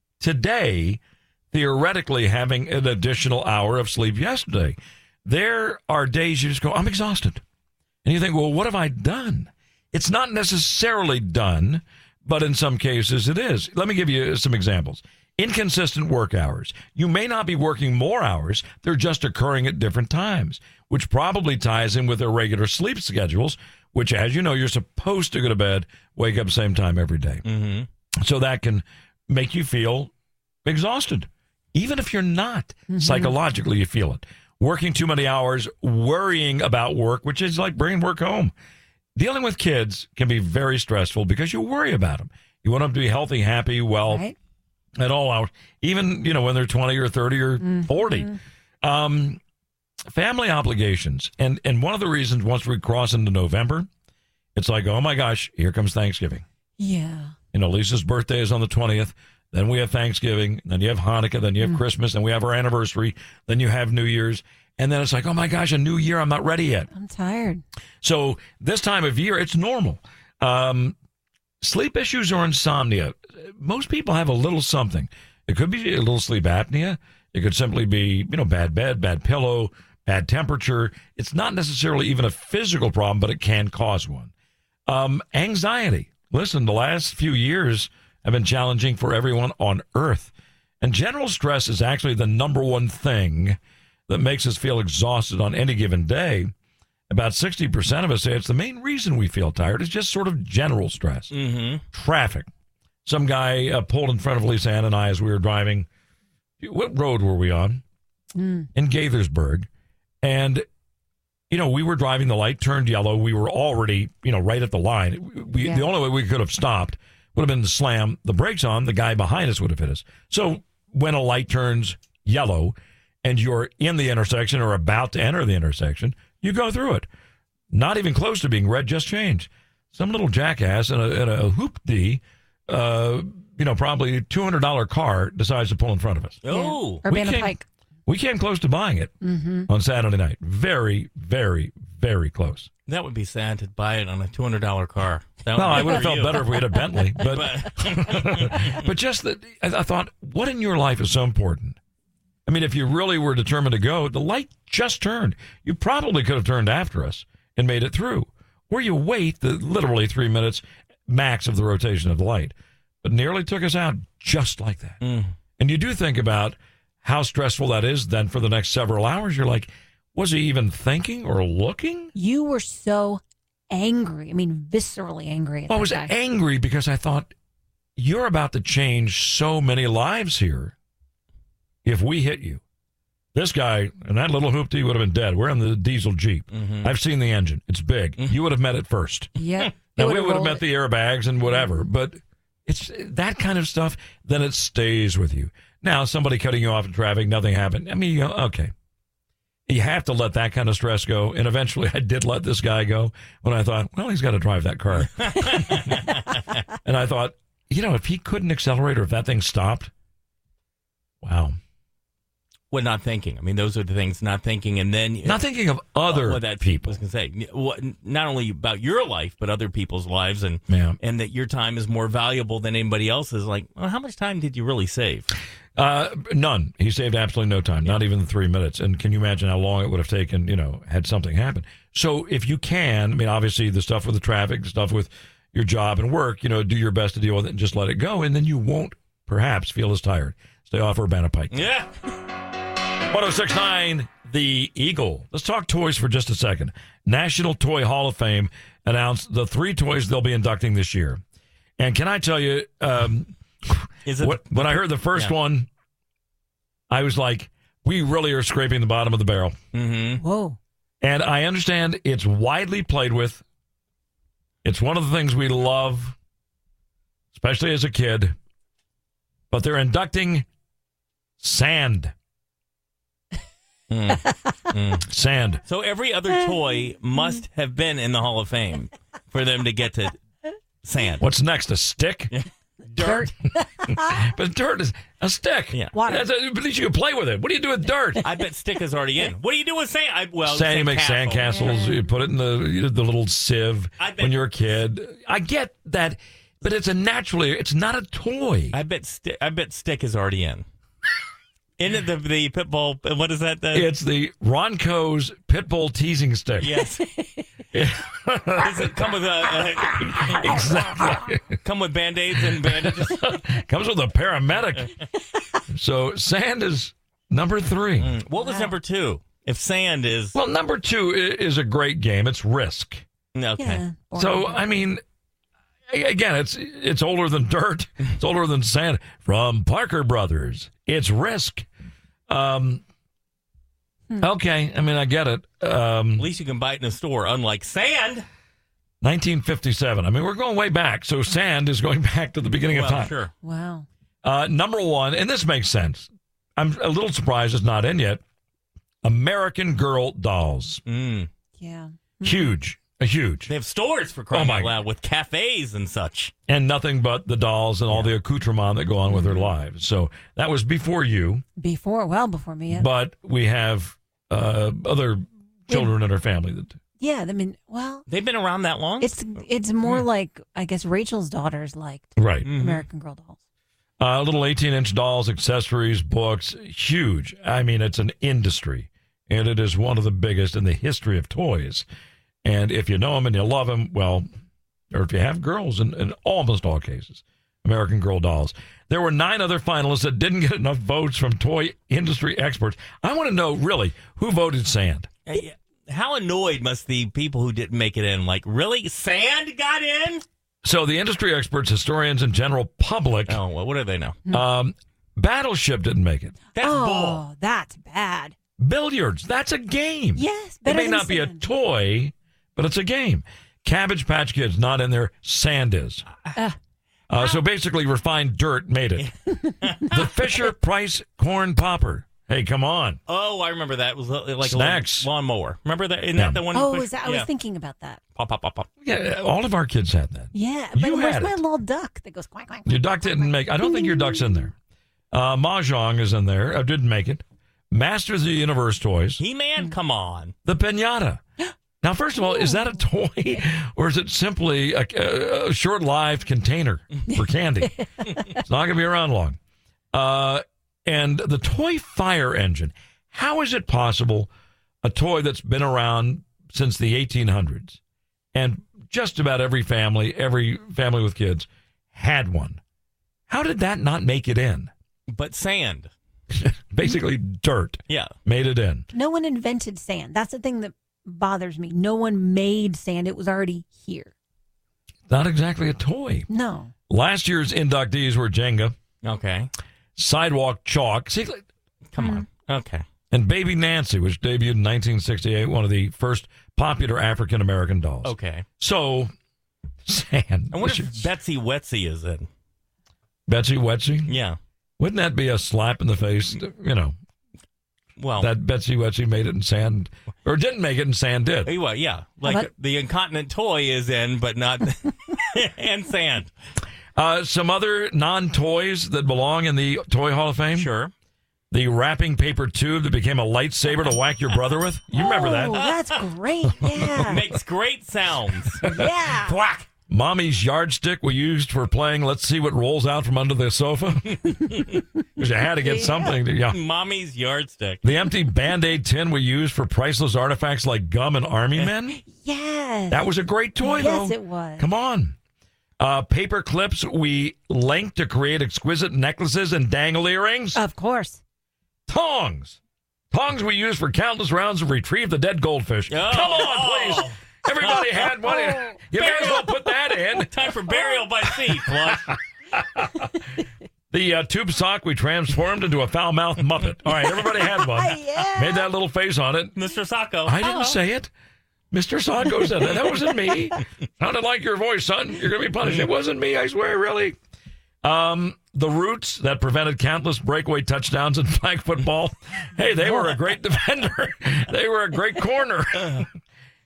today, theoretically having an additional hour of sleep yesterday? There are days you just go, I'm exhausted. And you think, well, what have I done? It's not necessarily done, but in some cases it is. Let me give you some examples. Inconsistent work hours. You may not be working more hours. They're just occurring at different times, which probably ties in with irregular sleep schedules, which, as you know, you're supposed to go to bed, wake up same time every day. Mm-hmm. So that can make you feel exhausted. Even if you're not, Mm-hmm. psychologically you feel it. Working too many hours, worrying about work, which is like bringing work home. Dealing with kids can be very stressful because you worry about them. You want them to be healthy, happy, well, Right. at all hours, even, you know, when they're twenty or thirty or Mm-hmm. forty. Um, family obligations. And, and one of the reasons once we cross into November, it's like, oh my gosh, here comes Thanksgiving. Yeah. You know, Lisa's birthday is on the twentieth. Then we have Thanksgiving. Then you have Hanukkah. Then you have Mm. Christmas. Then we have our anniversary. Then you have New Year's. And then it's like, oh my gosh, a new year. I'm not ready yet. I'm tired. So this time of year, it's normal. Um, sleep issues or insomnia. Most people have a little something. It could be a little sleep apnea. It could simply be, you know, bad bed, bad pillow, bad temperature. It's not necessarily even a physical problem, but it can cause one. Um, anxiety. Listen, the last few years have been challenging for everyone on Earth. And general stress is actually the number one thing that makes us feel exhausted on any given day. About sixty percent of us say it's the main reason we feel tired. It's just sort of general stress. Mm-hmm. Traffic. Some guy uh, pulled in front of Lisa Ann and I as we were driving. What road were we on? Mm. In Gaithersburg. And, you know, we were driving, the light turned yellow. We were already, you know, right at the line. We, Yeah. The only way we could have stopped would have been to slam the brakes on. The guy behind us would have hit us. So when a light turns yellow and you're in the intersection or about to enter the intersection, you go through it. Not even close to being red, just changed. Some little jackass in a, in a hoopty, uh, you know, probably two hundred dollars car decides to pull in front of us. Oh. Yeah. Urbana we came, Pike. We came close to buying it Mm-hmm. on Saturday night. Very, very, very close. That would be sad to buy it on a two hundred dollars car. That No, I be would have for felt you. better if we had a Bentley. But but just that, I I thought, what in your life is so important? I mean, if you really were determined to go, the light just turned. You probably could have turned after us and made it through. Or you wait the literally three minutes max of the rotation of the light. But nearly took us out just like that. Mm. And you do think about how stressful that is then for the next several hours. You're like, was he even thinking or looking? You were so angry. I mean, viscerally angry. At Well, I that was guy. angry because I thought, you're about to change so many lives here if we hit you. This guy and that little hoopty would have been dead. We're in the diesel Jeep. Mm-hmm. I've seen the engine. It's big. You would have met it first. Yeah. Now, It we would've would have rolled met it. the airbags and whatever, but it's that kind of stuff, then it stays with you. Now, somebody cutting you off in traffic, nothing happened. I mean, you know, okay. You have to let that kind of stress go. And eventually I did let this guy go when I thought, well, he's got to drive that car. And I thought, you know, if he couldn't accelerate or if that thing stopped, wow. Well, not thinking. I mean, those are the things, not thinking. And then. Not thinking of other well, that, people. I was going to say, what, not only about your life, but other people's lives. And, Yeah. and that your time is more valuable than anybody else's. Like, well, how much time did you really save? Uh, none. He saved absolutely no time, not even the three minutes. And can you imagine how long it would have taken, you know, had something happen? So if you can, I mean, obviously the stuff with the traffic, the stuff with your job and work, you know, do your best to deal with it and just let it go. And then you won't perhaps feel as tired. Stay off Urbana Pike. Yeah. one oh six point nine, The Eagle. Let's talk toys for just a second. National Toy Hall of Fame announced the three toys they'll be inducting this year. And can I tell you, um, Is it what, when I heard the first Yeah. one, I was like, we really are scraping the bottom of the barrel. Mm-hmm. Whoa. And I understand it's widely played with. It's one of the things we love, especially as a kid. But they're inducting sand. Mm. Mm. Sand. So every other toy must have been in the Hall of Fame for them to get to sand. What's next? A stick? Dirt. But dirt is a stick. Yeah. Water. That's a, at least you can play with it. What do you do with dirt? I bet stick is already in. What do you do with sand? I, well, Sand, you make sand sandcastles. You put it in the you know, the little sieve I bet- when you're a kid. I get that, but it's a naturally. It's not a toy. I bet. Sti- I bet stick is already in. In it, the the pit bull. What is that? The, It's the Ronco's pit bull teasing stick. yes. Does it come with a, a Exactly. come with band-aids and bandages? Comes with a paramedic. So sand is number three. Mm. What was number two? If sand is Well, number two i- is a great game. It's Risk. okay. Yeah. So I mean, a- again, it's it's older than dirt. It's older than sand. From Parker Brothers, it's Risk. Um. Okay, I mean, I get it. Um, At least you can buy it in a store, unlike sand. nineteen fifty-seven. I mean, we're going way back. So sand is going back to the beginning Well, of time. sure. Wow. Uh, number one, and this makes sense. I'm a little surprised it's not in yet. American Girl dolls. Mm. Yeah. Huge. A huge. They have stores for crying Oh, my out loud with cafes and such. And nothing but the dolls and all the accoutrement that go on with their lives. So that was before you, Before, well before me. Yeah. but we have uh, other children in our family that. yeah. I mean, well, They've been around that long? it's it's more like I guess Rachel's daughters liked Right. American Girl dolls. Uh, little eighteen-inch dolls, accessories, books, huge. I mean, it's an industry, and it is one of the biggest in the history of toys. And if you know them and you love them, well, or if you have girls in, in almost all cases, American Girl dolls. There were nine other finalists that didn't get enough votes from toy industry experts. I want to know, really, who voted sand? Hey, how annoyed must the people who didn't make it in? Like, really? Sand got in? So the industry experts, historians, and general public, Oh, well, what do they know? um, Battleship didn't make it. That's oh, bull. that's bad. Billiards, that's a game. Yes, It better may than not be a sand. toy, but it's a game. Cabbage Patch Kids, not in there. Sand is. Uh, Uh, so basically, refined dirt made it. The Fisher Price Corn Popper. Hey, come on. Oh, I remember that. It was uh, like Snacks. a lawn mower. Remember that? Isn't Yeah. that the one? you oh, pushed- is that, I was yeah. thinking about that. Pop, pop, pop, pop. Yeah, all of our kids had that. Yeah, You but where's had my it. little duck that goes quack quack? Your duck didn't make. I don't think your duck's in there. Uh, Mahjong is in there. I didn't make it. Masters of the Universe toys. He-Man, come on. The pinata. Now, first of all, is that a toy or is it simply a, a, a short-lived container for candy? It's not going to be around long. Uh, and the toy fire engine. How is it possible a toy that's been around since the eighteen hundreds and just about every family, every family with kids had one? How did that not make it in? But sand. Basically, dirt Yeah. made it in. No one invented sand. That's the thing that bothers me. No one made sand. It was already here. Not exactly a toy. No. Last year's inductees were Jenga, Okay. Sidewalk Chalk, see, Come on. Okay. and Baby Nancy, which debuted in nineteen sixty-eight, one of the first popular African American dolls. Okay. So, sand. I wonder if Betsy Wetsy is in. Betsy Wetsy? Yeah. Wouldn't that be a slap in the face? You know, Well, that Betsy Wetsy made it in sand, or didn't make it in sand did. well, yeah. Like about- the incontinent toy is in, but not and sand. Uh, some other non-toys that belong in the Toy Hall of Fame? Sure. The wrapping paper tube that became a lightsaber to whack your brother with? You remember that? Oh, that's great. Yeah. Makes great sounds. yeah. Thwack. Mommy's yardstick we used for playing Let's See What Rolls Out from Under the Sofa. Because you had to get something. To, yeah. Mommy's yardstick. The empty Band-Aid tin we used for priceless artifacts like gum and army men. Yes. That was a great toy, though. Yes, it was. Come on. Uh, paper clips we linked to create exquisite necklaces and dangle earrings. Of course. Tongs. Tongs we used for countless rounds of retrieve the dead goldfish. Oh. Come on, please. Everybody had one. You may as well put that in. Time for burial by sea, Flush. The uh, tube sock we transformed into a foul-mouthed Muppet. All right, everybody had one. Yeah. Made that little face on it. Mister Sacco. I didn't Hello. say it. Mister Sacco said that. That wasn't me. Sounded like your voice, son. You're going to be punished. It wasn't me, I swear, really. Um, the roots that prevented countless breakaway touchdowns in flag football. Hey, they were a great defender. They were a great corner.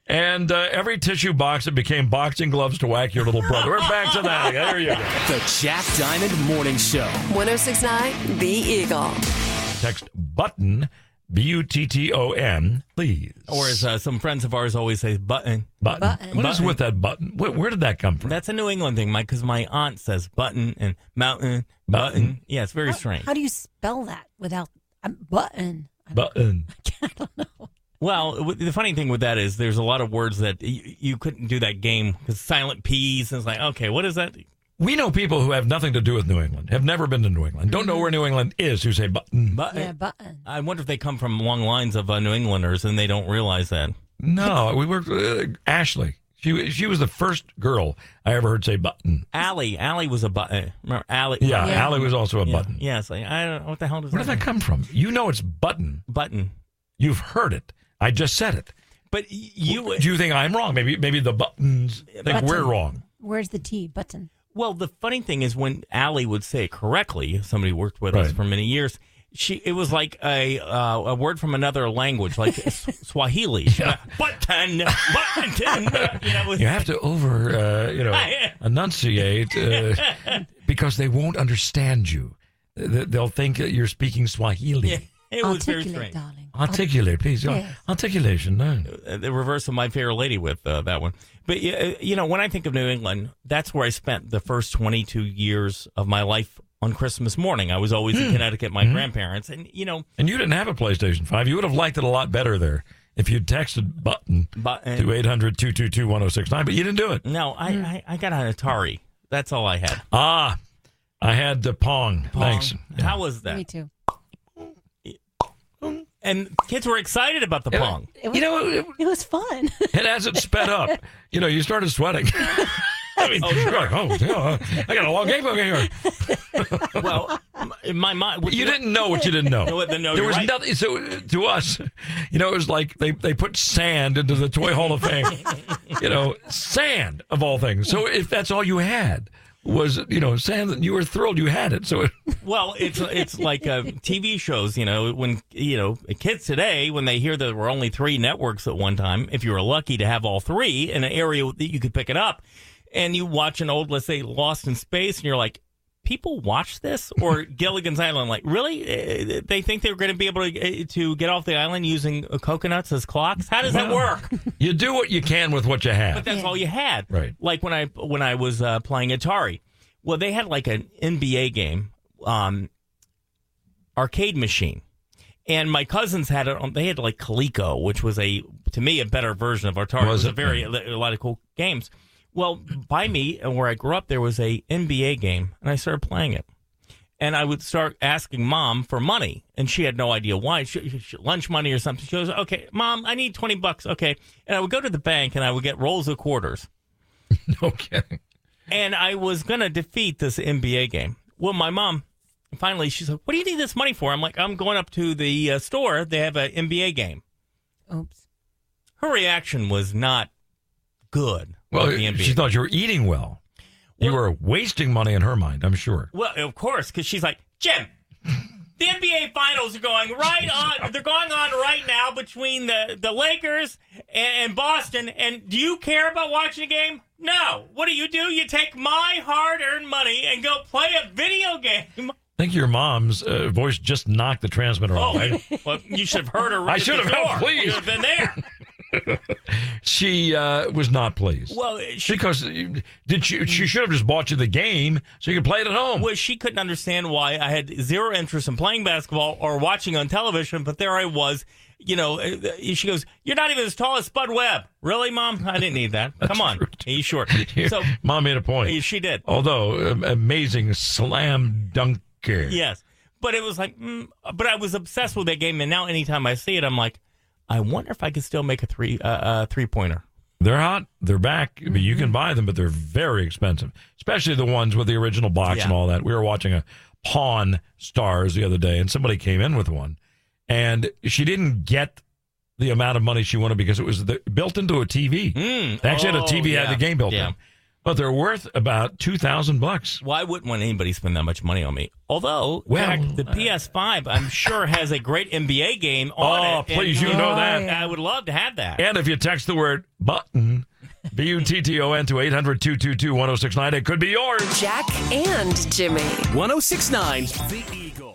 And uh, every tissue box that became boxing gloves to whack your little brother. We're back to that. There you go. The Jack Diamond Morning Show. one oh six point nine The Eagle. Text button, B U T T O N, please. Or as uh, some friends of ours always say, button. Button. Button. What is with that button? Where, where did that come from? That's a New England thing, Mike, because my aunt says button and mountain, button. Button. Yeah, it's very strange. How do you spell that without a button? Button. I don't know. Well, w- the funny thing with that is there's a lot of words that y- you couldn't do that game because silent P's, and it's like, okay, what is that? We know people who have nothing to do with New England, have never been to New England, don't know where New England is, who say button. Button. Yeah, button. I wonder if they come from long lines of uh, New Englanders and they don't realize that. No, we worked with uh, Ashley. She she was the first girl I ever heard say button. Allie. Allie was a button. Remember Allie? Yeah, Yeah. Allie was also a Yeah. button. Yeah, it's like, I don't know. What the hell does Where that did that come from? You know it's button. Button. You've heard it. I just said it. But y- you... Do you think I'm wrong? Maybe maybe the buttons think Button. we're wrong. Where's the T? Button. Well, the funny thing is when Allie would say it correctly, somebody who worked with us Right. for many years, she it was like a uh, a word from another language, like S- Swahili. Yeah. Button, button. You know, with- You have to over, uh, you know, enunciate uh, because they won't understand you. Th- They'll think that you're speaking Swahili. Yeah, it was very Articulate, strange. darling. Articulate, please. Yes. Articulation. No. Uh, the reverse of My Fair Lady with uh, that one. But, uh, you know, when I think of New England, that's where I spent the first twenty-two years of my life on Christmas morning. I was always in Connecticut, my grandparents. And, you know, And you didn't have a PlayStation five. You would have liked it a lot better there if you'd texted button Button. to eight hundred, two two two, one oh six nine, but you didn't do it. no, I, I, I got an Atari. That's all I had. Ah, I had the Pong. Thanks. Yeah. How was that? Me too. And kids were excited about the Yeah. Pong. It was, You know, it, it was fun. and as it sped up, you know, you started sweating. I mean, you're like, oh, yeah, I got a long game over here. Well, m- my mind. You didn't know what you didn't know. No, no, there you're was right. nothing. So uh, to us, you know, it was like they, they put sand into the Toy Hall of Fame. You know, sand of all things. So if that's all you had was, you know, sand, you were thrilled you had it. So it, Well, it's it's like uh, T V shows. You know, when you know kids today, when they hear there were only three networks at one time, if you were lucky to have all three in an area that you could pick it up, and you watch an old, let's say, Lost in Space, and you're like, people watch this? Or Gilligan's Island, like, really? Uh, They think they're going to be able to, uh, to get off the island using uh, coconuts as clocks? How does that work? you do what you can with what you But have. that's all you had. Right. Like when I when I was uh, playing Atari. Well, they had like an N B A game, um, arcade machine. And my cousins had it on, they had like Coleco, which was a, to me, a better version of Atari. Was it was a it? very, a lot of cool games. Well, by me, and where I grew up, there was a N B A game, and I started playing it. And I would start asking Mom for money, and she had no idea why. She, she, lunch money or something. She goes, okay, Mom, I need twenty bucks. Okay. And I would go to the bank, and I would get rolls of quarters. No kidding. And I was going to defeat this N B A game. Well, my mom, finally, she's like, what do you need this money for? I'm like, I'm going up to the uh, store. They have an N B A game. Oops. Her reaction was not good. Well, with the N B A. she thought you were eating well. You Well- were wasting money in her mind, I'm sure. Well, of course, because she's like, Jim, the N B A finals are going right on. They're going on right now between the, the Lakers and, and Boston. And do you care about watching a game? No. What do you do? You take my hard-earned money and go play a video game. I think your mom's uh, voice just knocked the transmitter off. Oh, I- well, you should have heard her. I at should the have door. helped, please. You should have been there. she uh, was not pleased. Well, she, because uh, did she, she should have just bought you the game so you could play it at home. well, she couldn't understand why I had zero interest in playing basketball or watching on television, but there I was. You know, uh, she goes, "You're not even as tall as Spud Webb." Really, Mom? I didn't need that. Come on, he's short. So Mom made a point. she did. Although um, amazing slam dunker. Yes, but it was like, mm, but I was obsessed with that game, and now anytime I see it, I'm like, I wonder if I could still make a three uh, uh, three pointer. They're hot. They're back. I mean, you can buy them, but they're very expensive, especially the ones with the original box Yeah. and all that. We were watching a Pawn Stars the other day, and somebody came in with one, and she didn't get the amount of money she wanted because it was the, built into a T V. Mm. They actually had Oh, a T V yeah. had the game built Yeah. in. But they're worth about two thousand bucks. Why wouldn't want anybody spend that much money on me? Although, well, Jack, the P S five, I'm sure, has a great N B A game on oh, it. please, you know that. I would love to have that. And if you text the word button, B U T T O N, to eight hundred, two two two, one oh six nine, it could be yours. Jack and Jimmy. one oh six point nine The Eagle.